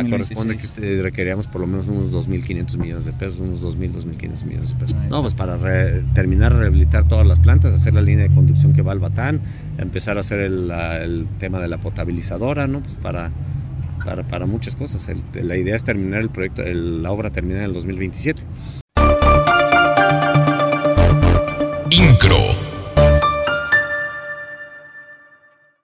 corresponde que requeríamos por lo menos unos 2.500 millones de pesos, unos 2.500 millones de pesos. No, pues para terminar de rehabilitar todas las plantas, hacer la línea de conducción que va al Batán, empezar a hacer el tema de la potabilizadora, ¿no? Pues para muchas cosas. La idea es terminar el proyecto, la obra terminada en el 2027. Incro.